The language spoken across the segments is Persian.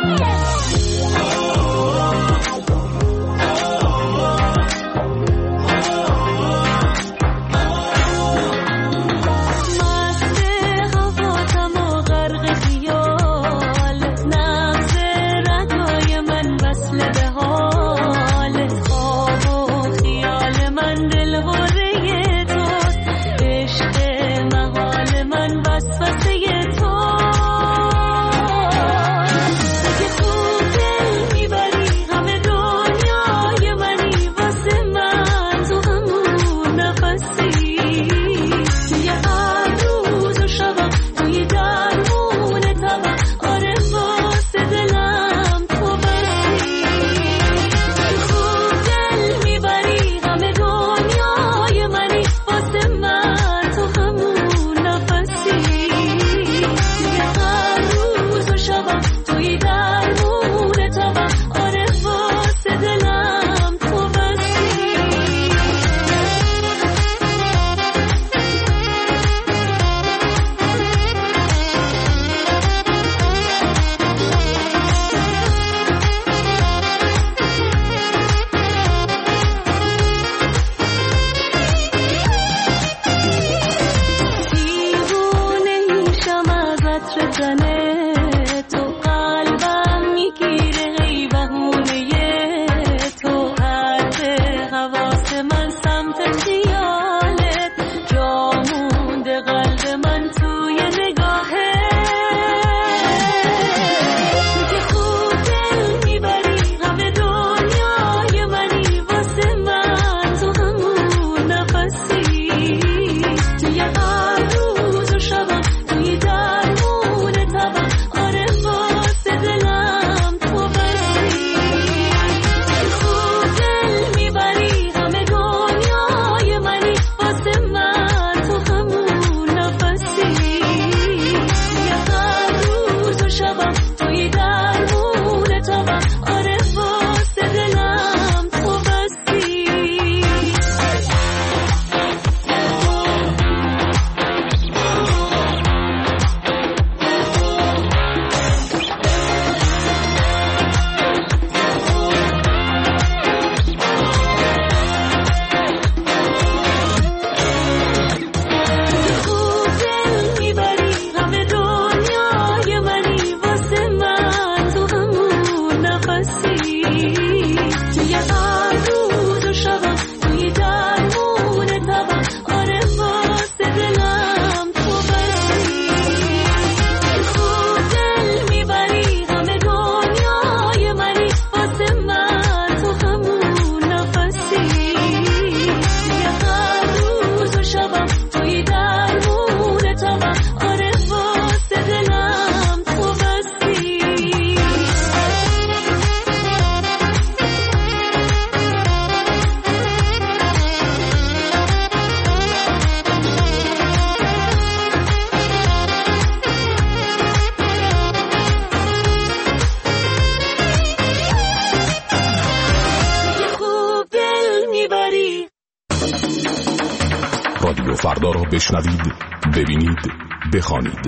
رادیو فردا را بشنوید، ببینید، بخوانید.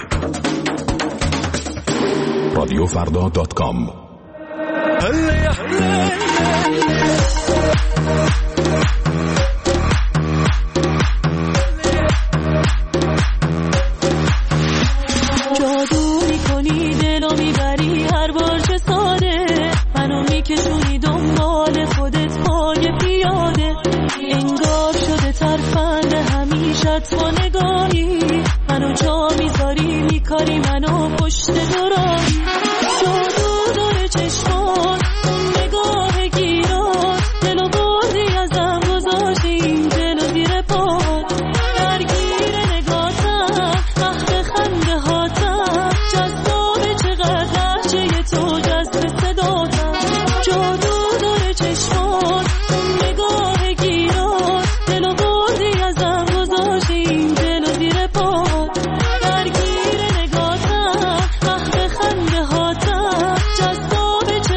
رادیوفردا.com. جادو میکنی دلو میبری هر بار چه ساده، منو میکشونی دنبال خودت پای پیاده، انگار شده ترفند همیشت با نگاهی، منو جا میذاری میکاری منو پشت دراهی، جادو داره چشمان نگاه گیران، دلو بردی ازم گذاشتی این دلو زیر پات، درگیر نگاتم وقت خنده هاتم، جذاب چقدر لحجه تو جذب صداتم، جادو داره چشمان نگاه گیران، دلو بردی ازم گذاشتی این دلو زیر پات، درگیر نگاتم وقت خنده هاتم، جذاب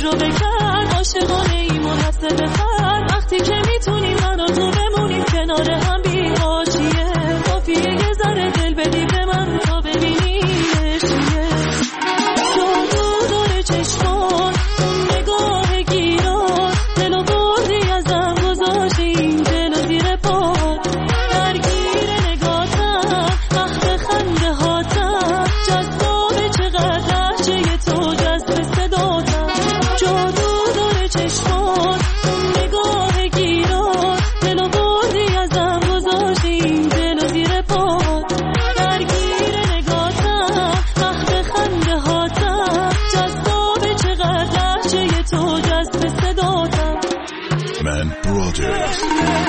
تجربه کرد عاشقانه ای منحصر به فرد وقتی که میتونیم من و تو بمونیم کنار هم بی حاشیه کافیه یه ذره دل بدی به من تا ببینیمش چیه جادو داره چشمات اون نگاه گیرات دلو بردی ازم گذاشتی این دلو زیر پات درگیر نگاتم وقت خنده هاتم جذابه چقدر لحجه تو جذب صداتم جادو داره چشمات اون نگاه گیرات دلو بردی ازم گذاشتی این دلو زیر پات درگیر نگاتم وقت خنده هاتم جذابه چقدر لحجه تو جذب صداتم من برادرز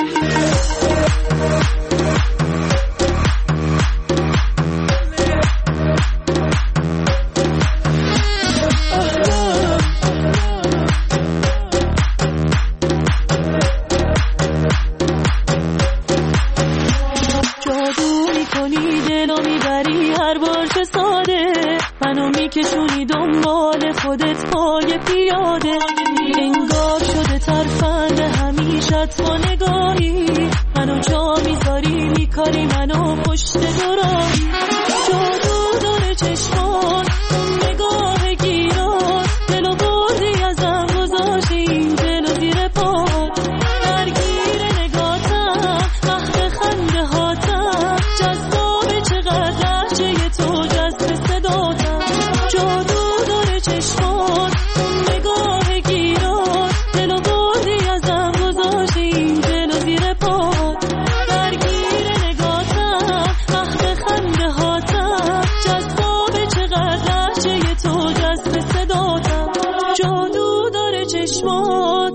جادو میکنی دلو میبری هر بار که ساده منو میکشونی دنبال خودت پای پیاده انگار شده ترفند همیشت با نگاهی منو جا میذاری میکاری منو پشت دوراهی جادو داره چشمان اون نگاه گیرات دلو بردی ازم گذاشتی این دلو زیر پات درگیر نگاتم وقت خنده هاتم جذابه چقدر لحجه تو جذب صداتم جادو داره چشمان اون نگاه گیرات دلو بردی ازم گذاشتی این دلو زیر پات درگیر نگاتم وقت خنده هاتم جذابه چقدر لحجه تو جذب صداتم جادو داره چشمان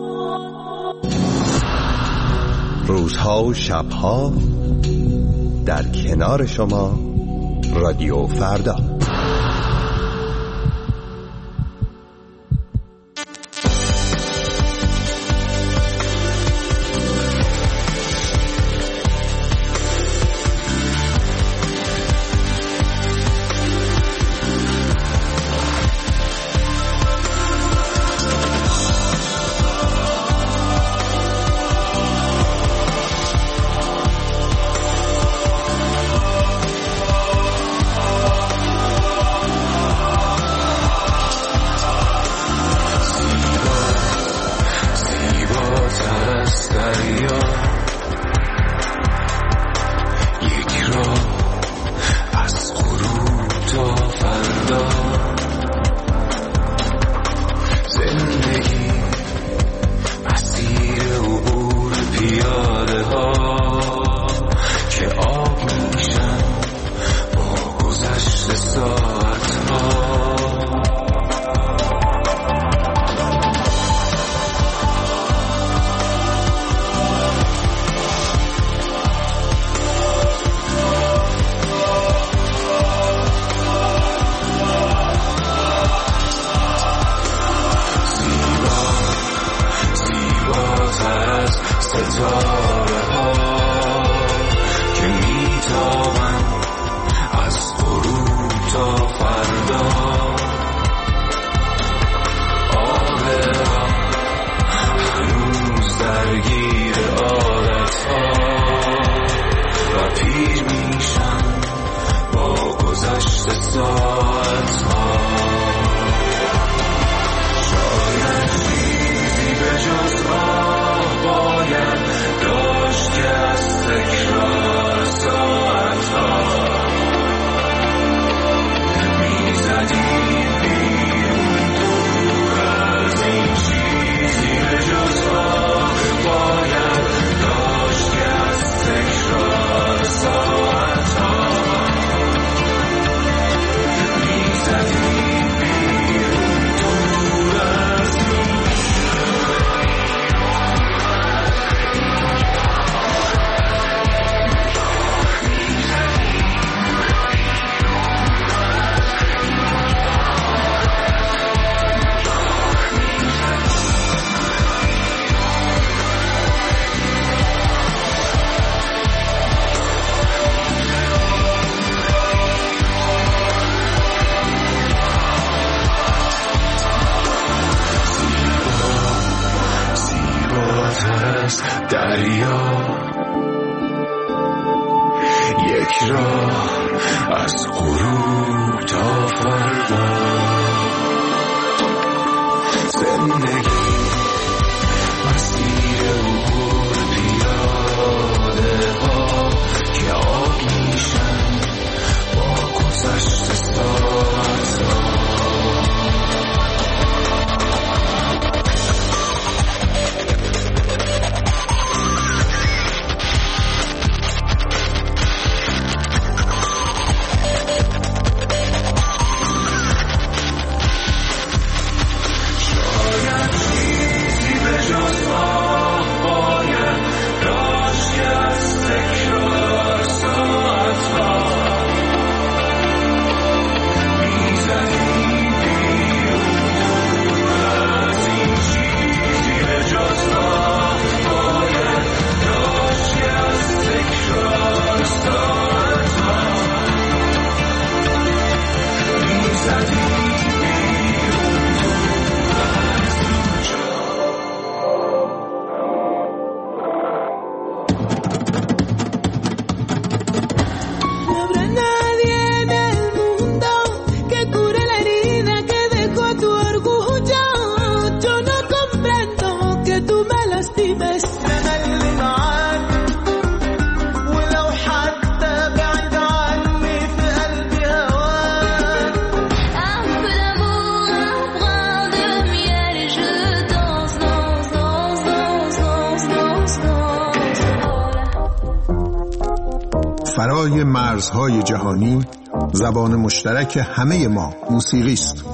روزها و شبها در کنار شما رادیو فردا. یک راه از غروب تا فردا. زندگی مسیر عبور پیاده ها که آب میشن با گذشت ساعت ها. فرای مرزهای جهانی زبان مشترک همه ما موسیقی است.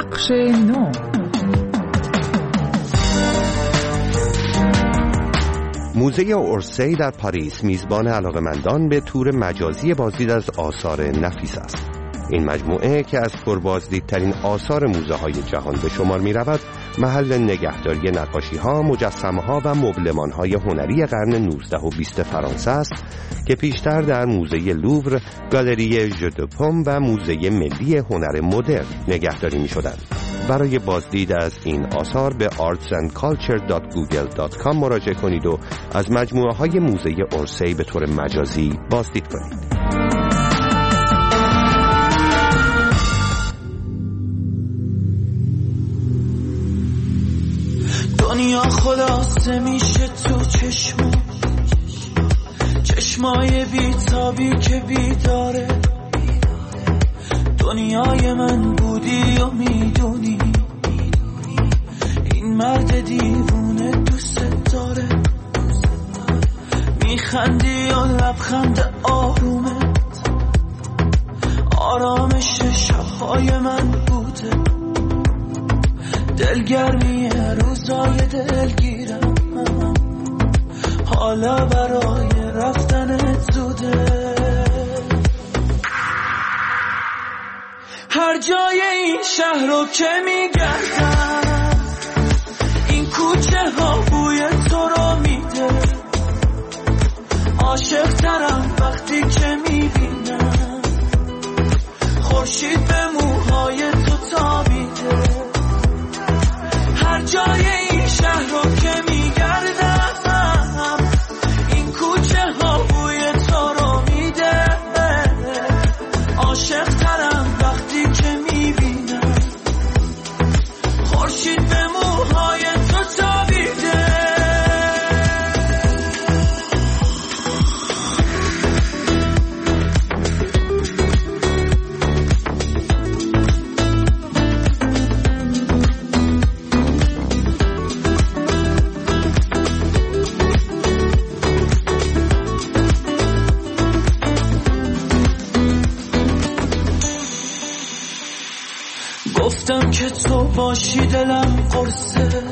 بخش نو. موزه اورسی در پاریس میزبان علاقه‌مندان به تور مجازی بازدید از آثار نفیس است. این مجموعه که از پربازدیدترین آثار موزه‌های جهان به شمار می‌رود، محل نگهداری نقاشی‌ها، مجسمه‌ها و مبلمان‌های هنری قرن 19 و 20 فرانسه است که پیشتر در موزه لوور، گالری ژودوپوم و موزه ملی هنر مدرن نگهداری می‌شدند. برای بازدید از این آثار به artsandculture.google.com مراجعه کنید و از مجموعه‌های موزه اورسی به طور مجازی بازدید کنید. دنیا خلاصه میشه تو چشمای بیتابی که بیداره. دنیای من بودی و میدونی این مرد دیوونه دوست داره. میخندی و لبخند آرومت آرامش شبهای من بوده. دلگرمی روزای دلگیرم حالا برای رفتنت زوده. هر جای این شهر رو که میگردم این کوچه ها بوی تو رو میده. عاشق ترم وقتی که میبینم خورشید به موهای تو تابیده. هر جای این شهر رو که میگردم این کوچه ها بوی تو رو میده. عاشق ترم وقتی که میبینم خورشید به موهای تو تابیده. گفتم که تو باشی دلم قرصه.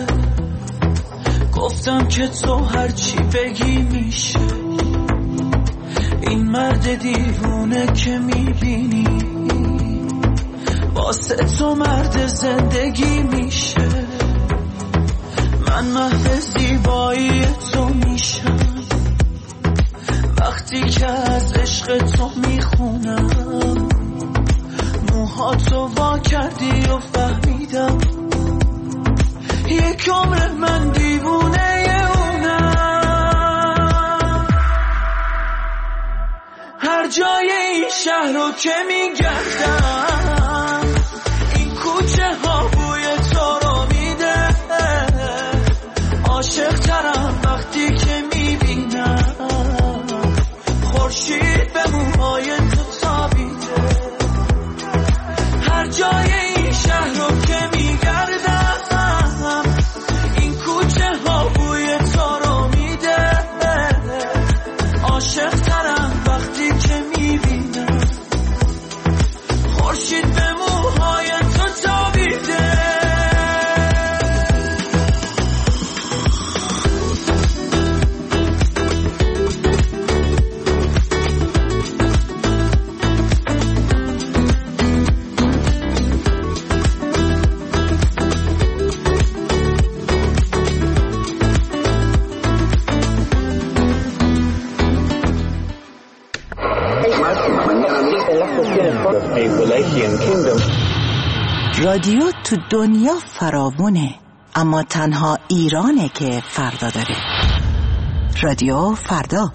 گفتم که تو هرچی بگی میشه. این مرد دیوونه که میبینی واسه تو مرد زندگی میشه. من محو زیبایی تو میشم وقتی که از عشق تو میخونم. موهاتو وا کردی و فهمیدم یک عمر من دیوونه اونم. هر جای این شهر رو که میگردم این کوچه ها بوی تو رو میده. عاشق ترم وقتی که میبینم خورشید به موهای تو تابیده. هر جای این شهر رو که میگردم این کوچه ها بوی تو رو میده. عاشق ترم وقتی که میبینم خورشید به موهای تو تابیده. رادیو تو دنیا فراوونه، اما تنها ایرانه که فردا داره. رادیو فردا.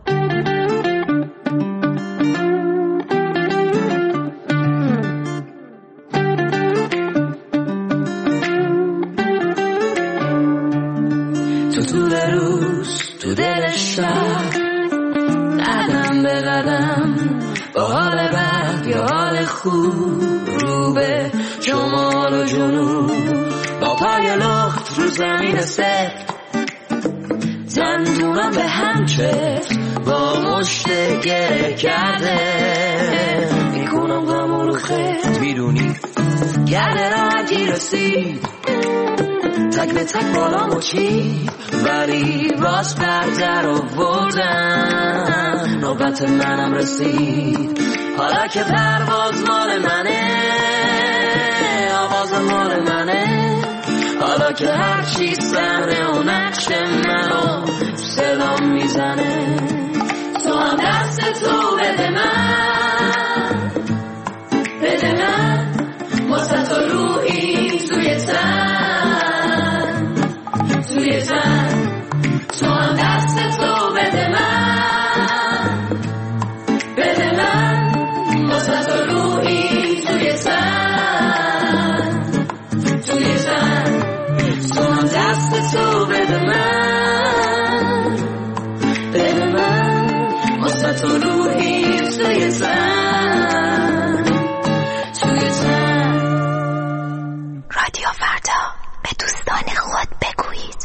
تو طول روز تو دل شهر قدم به قدم با حال بد یا حال خوب رو به شمال و جنوب با پای لخت رو زمین سفت زندونم به هم چفت با مشت گره کرده میکنم غم رو خیت میدونی گرد راحتی رسید تک به تک بالامو چید ولی باز بردر آوردن نوبت منم رسید حالا که پرواز مال منه آواز مال منه حالا که هر چی سهره و نقش منو صدام میزنه تو هم دست تو بده من واسه تو روحی توی تن تو هم دست تو بده من واسه تو روحی توی تن تو هم دست تو بده من واسه تو روحی توی تن رادیو فردا به دوستان خود بگویید.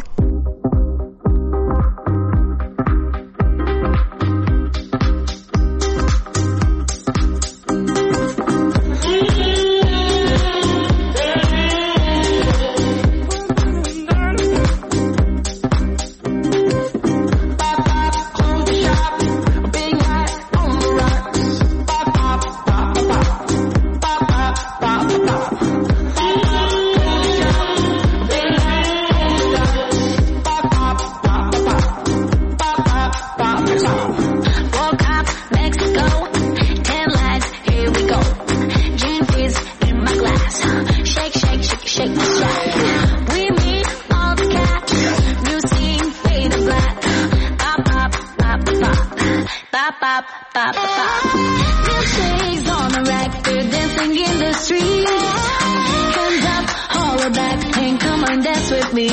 Milkshakes on the rack, they're dancing in the street. Hands up, holler back, and come on dance with me.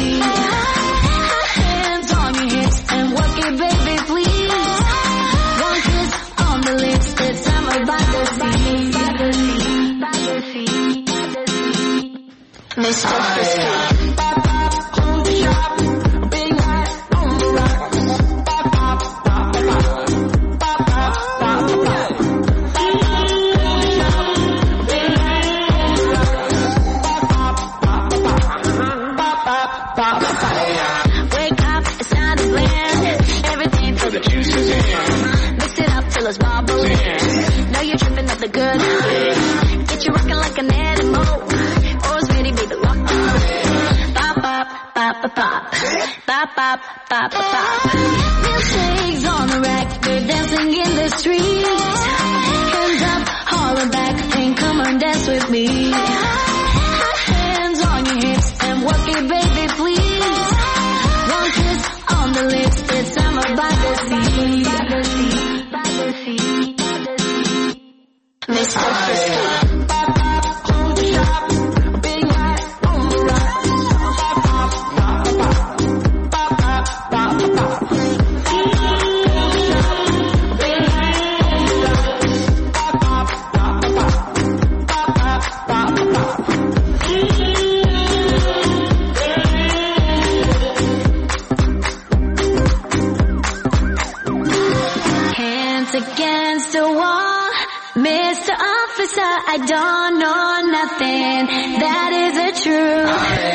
Hands on your hips and work it, baby, please. One kiss on the lips, it's summer by the sea. Mr. Frisky. The good get you rockin' like an animal. Always ready, baby, lock on. Pop, pop, pop, pop, pop, pop, pop, pop, pop. Milkshakes on the rack, they're dancing in the street. Hands up, holler back, and come on dance with me. Hands on your hips and work it, baby, please. One kiss on the lips, it's summer by the sea. By the sea. Mr. Frisky. Pop, pop, hold the shop. Big night on the rocks. Pop, pop, pop, pop. Pop, pop, pop, pop. Hold the shop. Big night on the rocks. Pop, pop, pop, pop. Pop, pop, pop, pop. Hands against the wall. Mr. Officer, I don't know nothing. That isn't true.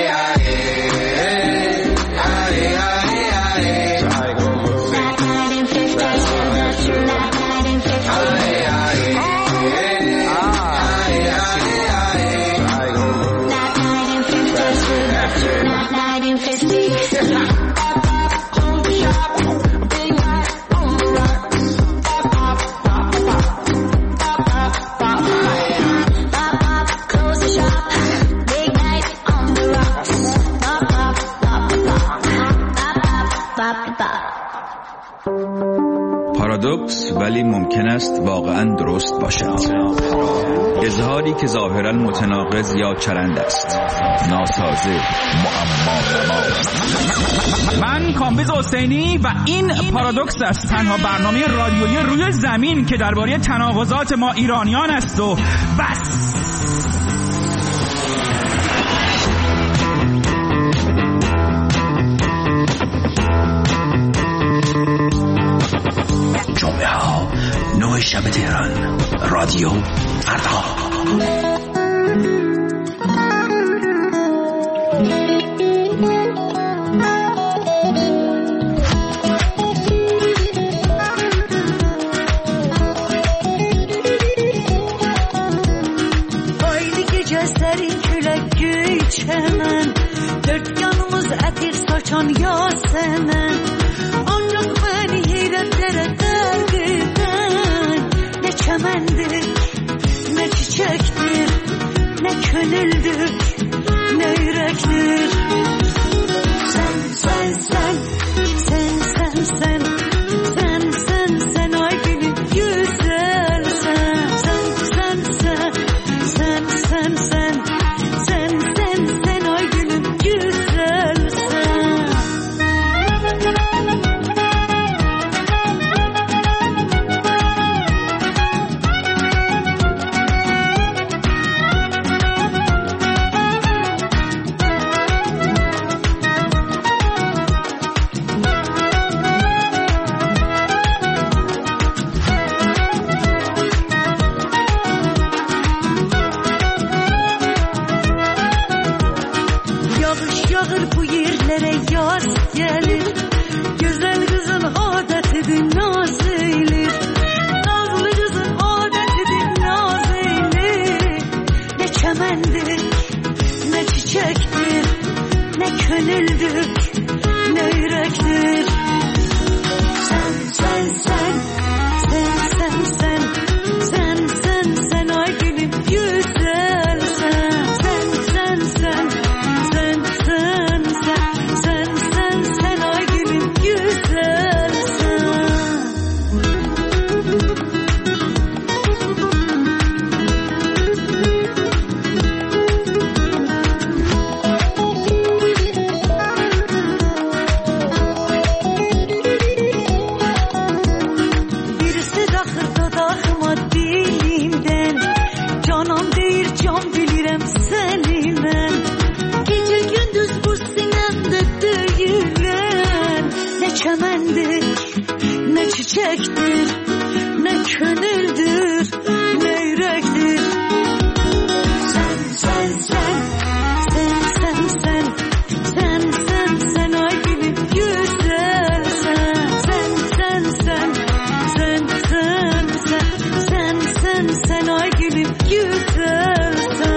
That night in 50, that's true. That night in 50. That night in 50, that's true. That night in 50. Pop, pop, hold the shop. Big night on the rocks. Pop, pop, pop, pop. Pop, pop, pop, pop, close the shop. Big night on the rocks. Pop, pop, pop, pop, pop, pop, pop. پارادوکس ولی ممکن است واقعا درست باشد. اظهاری که ظاهرا متناقض یا چرند است، ناسازه، معما. من کامبیز حسینی و این پارادوکس است، تنها برنامه رادیویی روی زمین که درباره تناقضات ما ایرانیان است و بس. جمعه ها 9 شب تهران، رادیو فردا. melektir, ne könüldür, ne yürektir. Sen, sen, sen, sen, sen, sen, sen, sen, sen ay gibi güzel. Sen, sen, sen, sen, sen, sen, sen, sen, sen ay gibi güzel.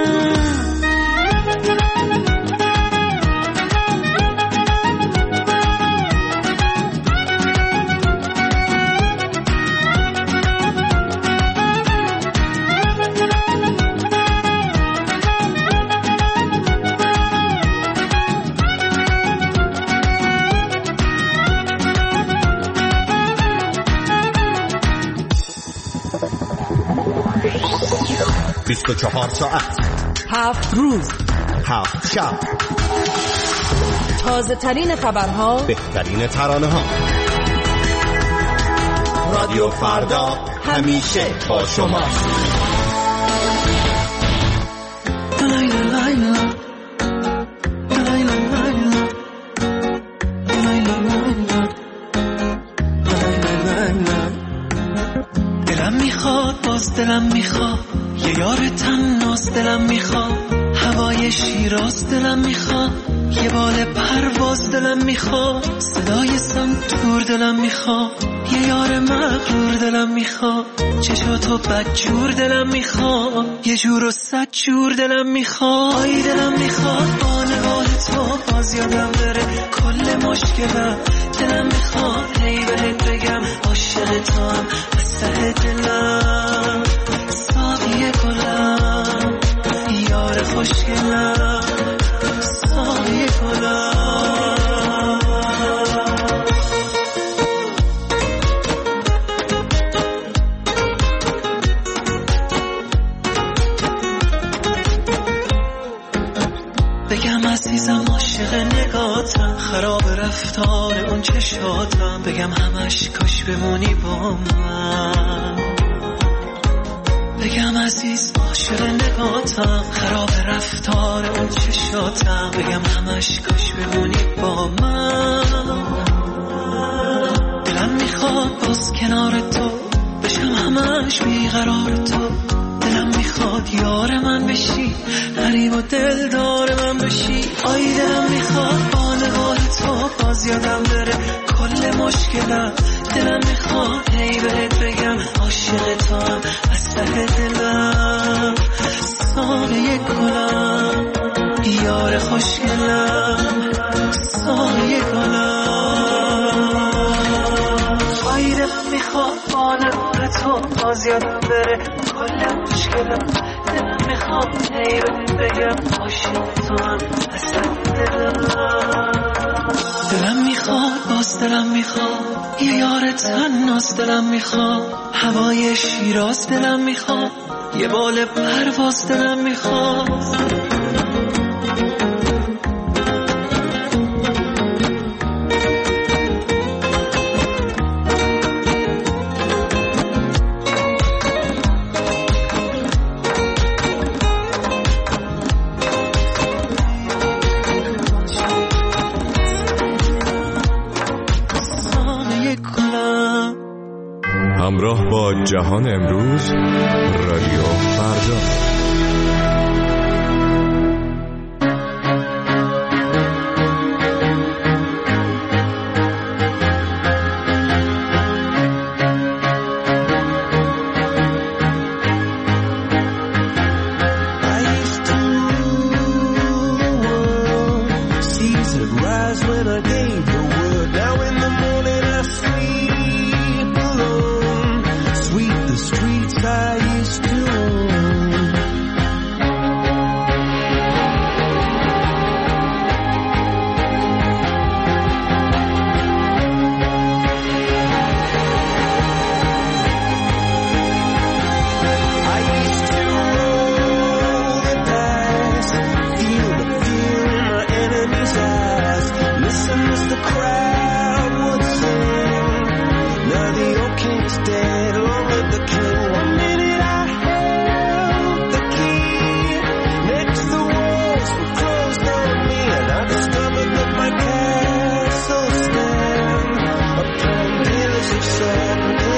بیست و 24 ساعت 7 روز 7 شب تازه ترین خبرها، بهترین ترانه ها. رادیو فردا همیشه با شما. دلم میخواد، باز دلم میخواد یه یار تناس، دلم میخواد هوای شیراز، دلم میخواد یه بال پرواز، دلم میخواد صدای سنتور، دلم میخواد یه یار مغرور، دلم میخواد چشاتو بدجور، دلم میخواد یه جور و 100 جور، دلم میخواد آی دلم میخواد با نگاه تو باز یادم بره کل مشکلم، دلم میخواد هی بهت بگم عاشق تو هم از ته دلم، ساقی گلم یار خوشگلم، ساقی گلم. بگم عزیزم عاشق نگاتم، خراب رفتار اون چشاتم، بگم همش کاش بمونی با من، بگم عزیز عاشق نگاتم، خراب رفتار اون چشاتم، بگم همش کاش بمونی با من. دلم میخواد باز کنار تو بشم همش بیقرار تو، دلم میخواد یار من بشی، غریب و دلدار من بشی، آی دلم میخواد با نگاه تو باز یادم بره کل مشکلم، دلم میخواد هی بهت بگم عاشق تو هم از ته دلم، ساقی گلم یار خوشگلم، ساقی گلم. آی دلم میخواد با نگاه تو باز یادم بره کل مشکلم، دلم میخواد هی بهت بگم عاشق تو هم از ته دلم، دلم میخواد باز دلم میخواد یه یار تناس، دلم میخواد هوای شیراز، دلم میخواد یه بال پرواز، دلم میخواد همراه با جهان امروز، رادیو فردا. sad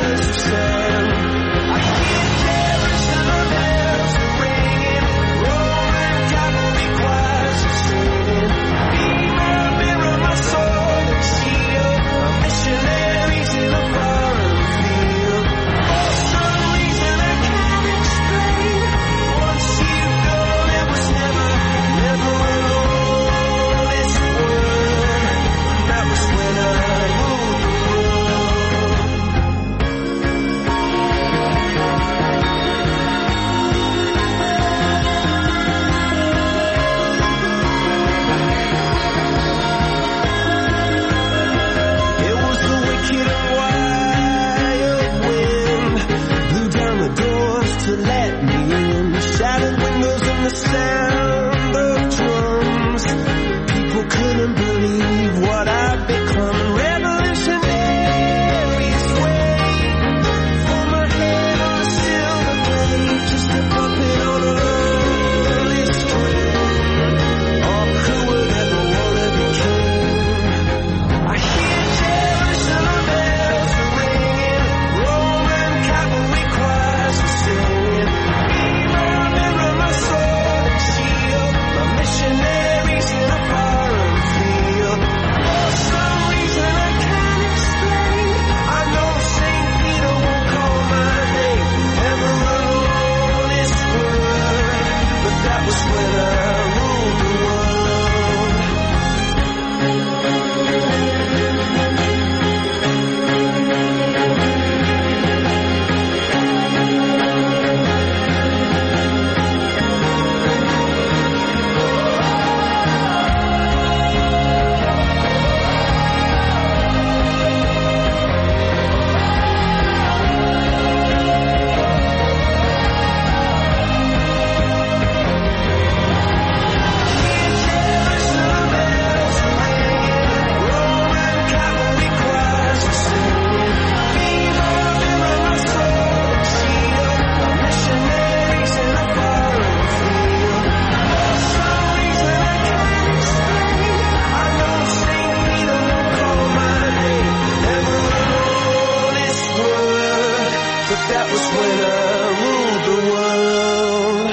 but that was when I ruled the world.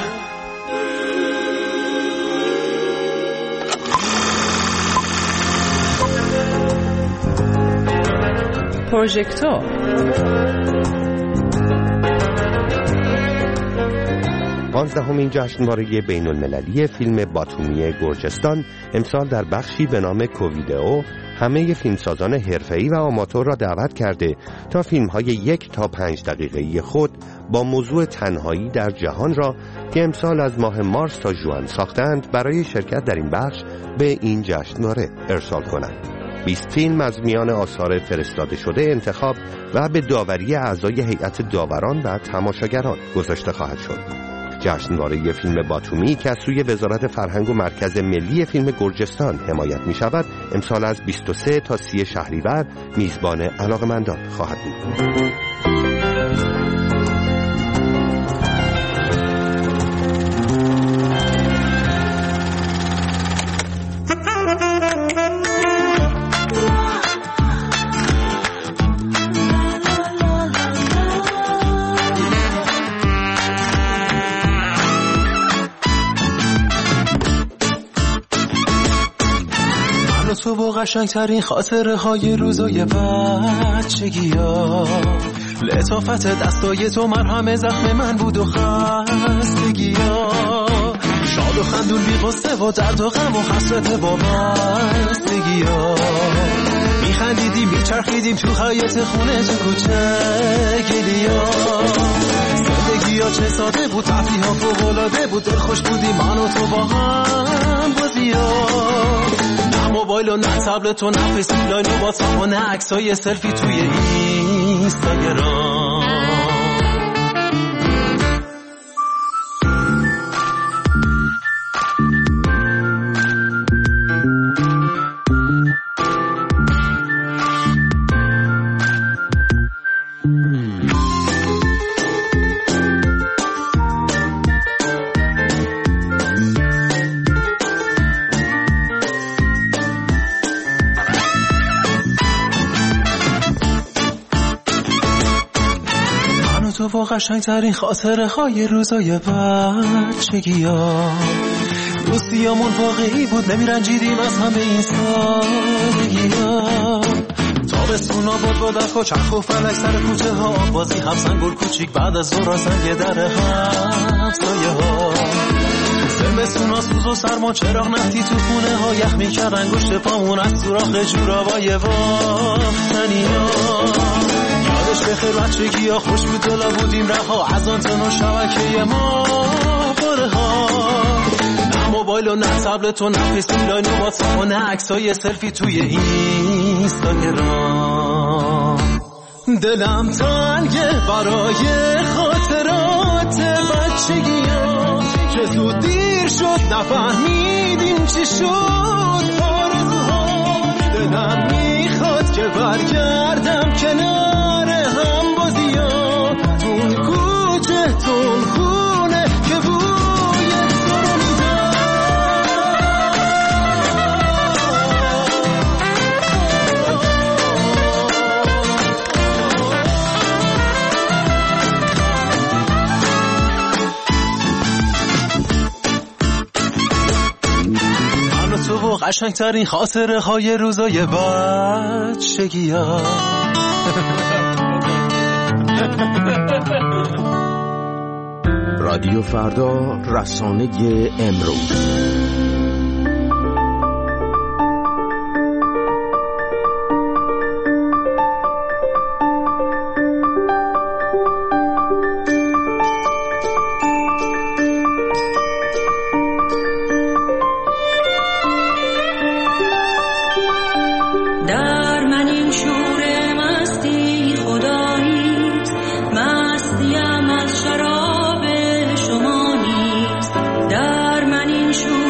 پروژکتور 15مین جشنواره بین المللی فیلم باتومی گرجستان امسال در بخشی به نام کوویدئو همه فیلمسازان حرفه‌ای و آماتور را دعوت کرده تا فیلم‌های 1 تا 5 دقیقه‌ای خود با موضوع تنهایی در جهان را که امسال از ماه مارس تا ژوئن ساختند برای شرکت در این بخش به این جشنواره ارسال کنند. 20 فیلم از میان آثار فرستاده شده انتخاب و به داوری اعضای هیئت داوران و تماشاگران گذاشته خواهد شد. جشنواره فیلم باتومی که از سوی وزارت فرهنگ و مرکز ملی فیلم گرجستان حمایت می شود امسال از 23 تا 30 شهریور میزبان علاقه‌مندان خواهد بود. تو با قشنگترین خاطره های روزای بچگی ها، لطافت دستای تو مرهم زخم من بود و خستگی ها، شاد و خندون بی قصه و درد و غم و حسرت با بستگی ها، میخندیدیم میچرخیدیم تو حیاط خونه تو کوچه گلی ها، زندگی ها چه ساده بود، تفریح ها فوق‌العاده بود، دل خوش بودیم من و تو با هم بازی ها، موبایل و نه تبلت و نه فیسبوک لاین و واتساپ و نه عکسای سلفی توی اینستاگرام. تو با قشنگترین خاطره های روزای بچگی ها، دوستیامون واقعی بود، نمیرنجیدیم از همه این سادگی ها، تابستون آباد با دست و چرخ و فلک سر کوچه ها، بازی هفزن گل کوچیک بعد از ظهر زنگ در همسایه ها، زمستون ها سوز و سرما چراغ نفتی تو خونه ها، یخ میکرد انگشت پامون از سوراخ جورابای بافتنی ها، یادش بخیر بچگی ها خوش بود دلا بودیم رها، از آنتن و شبکه ما باره ها، نه موبایل و نه تبلت و نه فیسبوک لاین و واتساپ و نه عکسای سلفی توی اینستاگرام. دلم تنگه برای خاطرات بچگی ها که زود دیر شد نفهمیدیم چی شد آرزوها، دلم میخواد که برگردم کنار هم بازی ها، تون کوچه تون خونه که بوی تو رو میدم. من و تو و قشنگترین خاطره های روزای بچگی ها. رادیو فردا، رسانه امروز. شور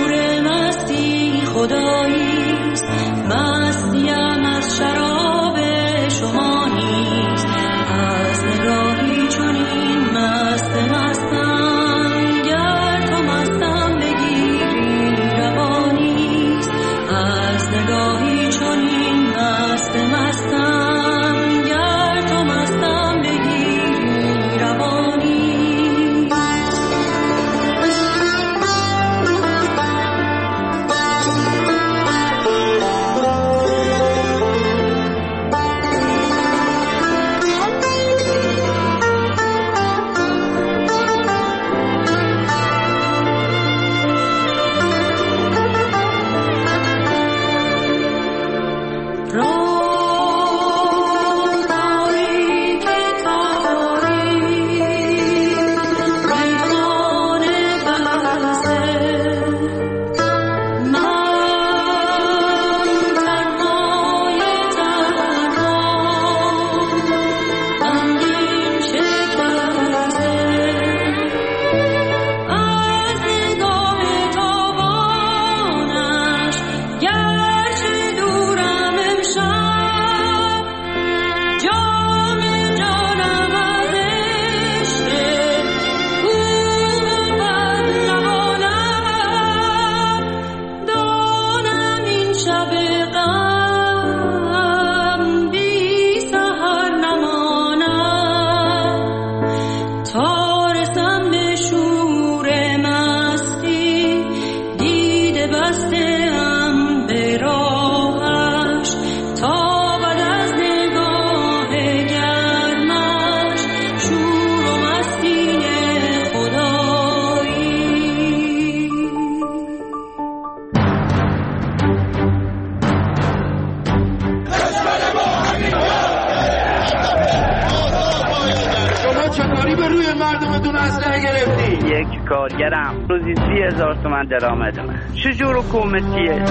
چه کاری به روی مردمتون اسلحه گرفتی؟ یک کارگرم روزی 30,000 تومان درآمدمه. چجور حکومتیه؟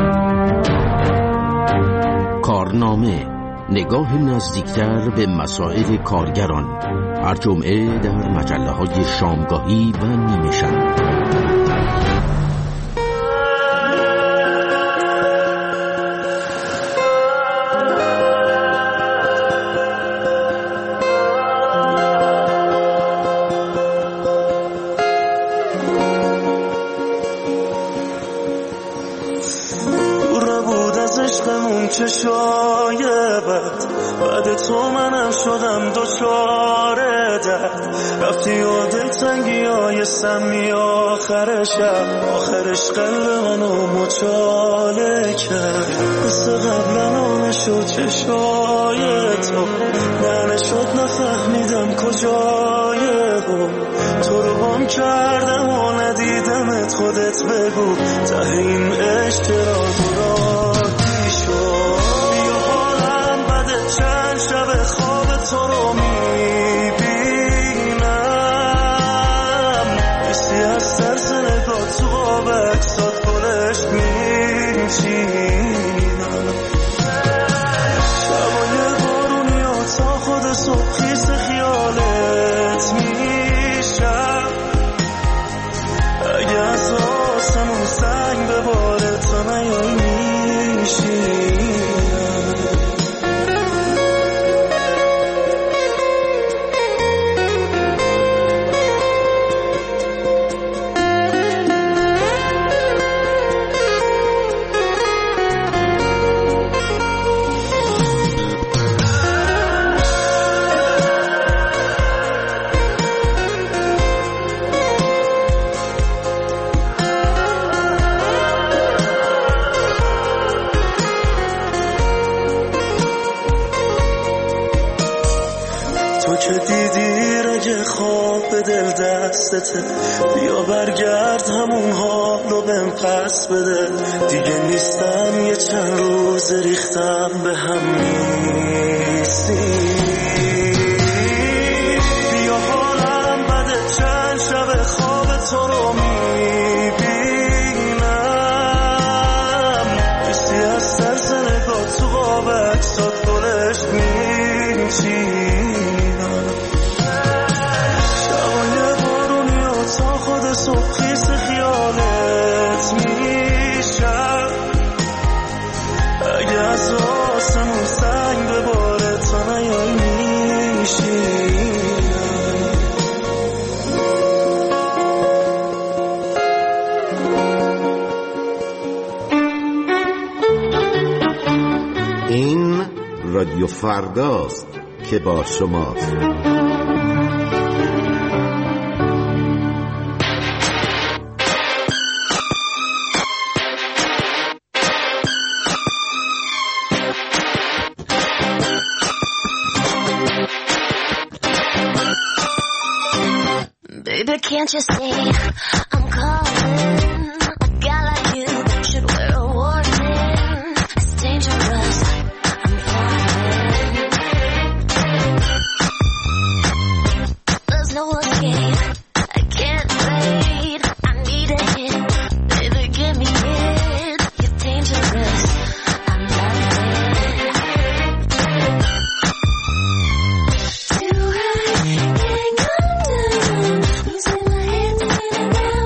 کارنامه، نگاه نزدیکتر به مسائل کارگران، هر جمعه در مجله‌های شامگاهی و نیمه شب. چه شایبت بعد تو منم شدم دچار درد رفتی و دلتنگی های سمی آخر شب آخرش قلب منو مچاله کرد مثل قبلا نشد چشای تو نشد نفهمیدم کجای تو رو گم کردم و ندیدمت خودت بگو ته این عشق چرا مرادی شد بیا حالم بده چند شب خواب تو رو میبینم بیستی از ترس نگاه تو قاب اکسات گلش میچینم شبای بارونی و تا خود صبح خیس خیالت میشم اگه از آسمون سنگ بباره تا نیایی میشینم بیا برگرد همون حالو بهم پس بده دیگه نیستم یه چند روز ریختم به هم نیستی بیا حالم بده چند شب خواب تو رو میبینم بیستی از ترس نگاه تو قاب اکسات گلش میچینم صبح خیس خیالت میشم اگه از آسمون سنگ بباره تا نیایی میشینم این رادیو فرداست که با شماست. Can't you see I'm calling? A guy like you should wear a warning. It's dangerous. I'm falling. There's no escape. I can't wait. I need a hit. Baby, give me it. You're dangerous. I'm loving. Too high, can't come down. Losing my head spinning round.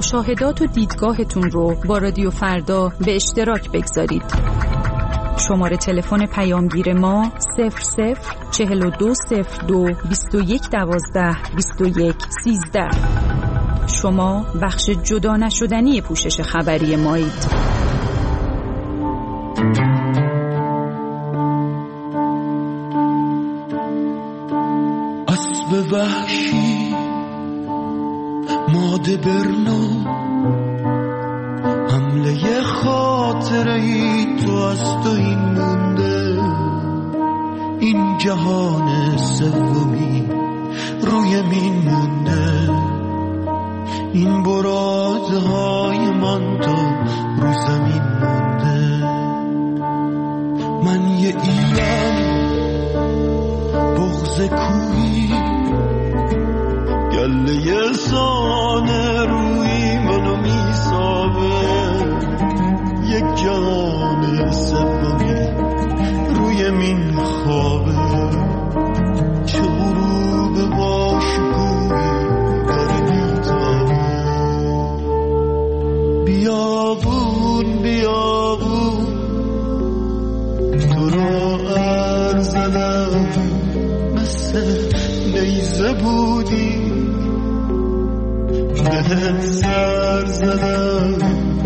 مشاهدات و دیدگاهتون رو با رادیو فردا به اشتراک بگذارید. شماره تلفن پیامگیر ما 00420221122113. شما بخش جدا نشدنی پوشش خبری مایید. اسب وحشی ماده برنو حمله خاطره‌ای تو از تو این مونده، این جهان سومی روی مین مونده، این برادهای من تا رو زمین مونده. من یه ایران بغض کوهی گله سانه روی منو میسابه، یک جان سومی روی من خوابه، چه غروب با شکوهی داره میتابه. بیابون بیابون تو رو ارزدم، مثل نیزه بودی بهت سر زدم.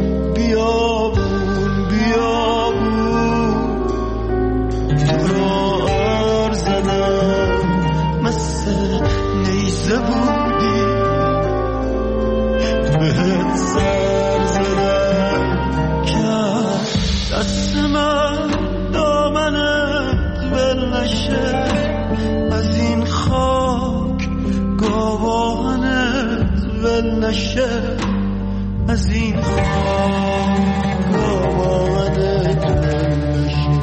بیابون بیابون تو رو ارزدم، مثل نیزه بودی بهت سر زدم. که دست من دامنت ول نشه، از این خاک گاوانت ول نشه، از این خاک گاوانت ول نشه.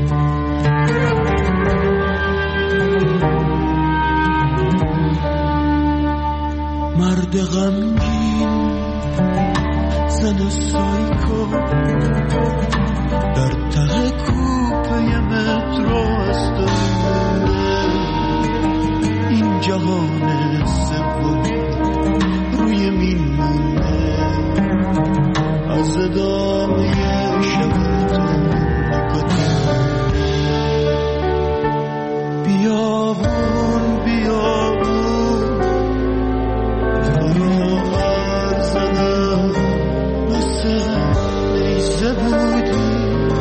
مرد غمگین زن سایکو در ته کوپه مترو است، این جهان سومی روی مین مونده، از ادامه شب تو نکته. بیابون بیابون تو رو ارزدم، مثل نیزه بودی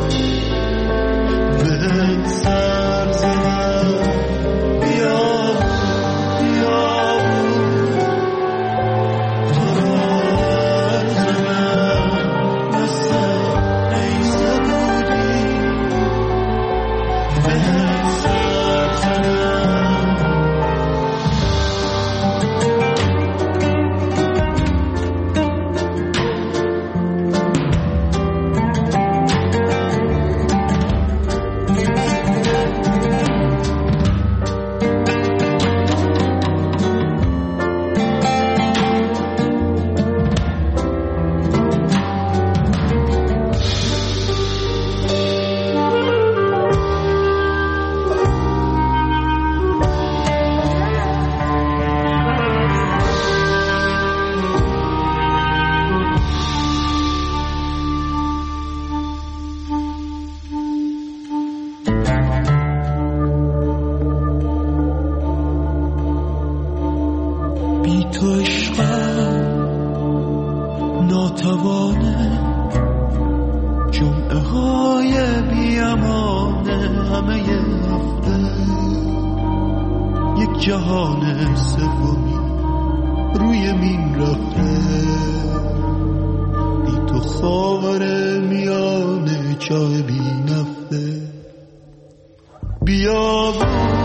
بهت سر زدم. تو عشقم ناتوانه، جمعه های بیامانه همه هفته، یک جهان سومی روی مین رفته، بی تو خاور میانه چای بی نفته. بیابون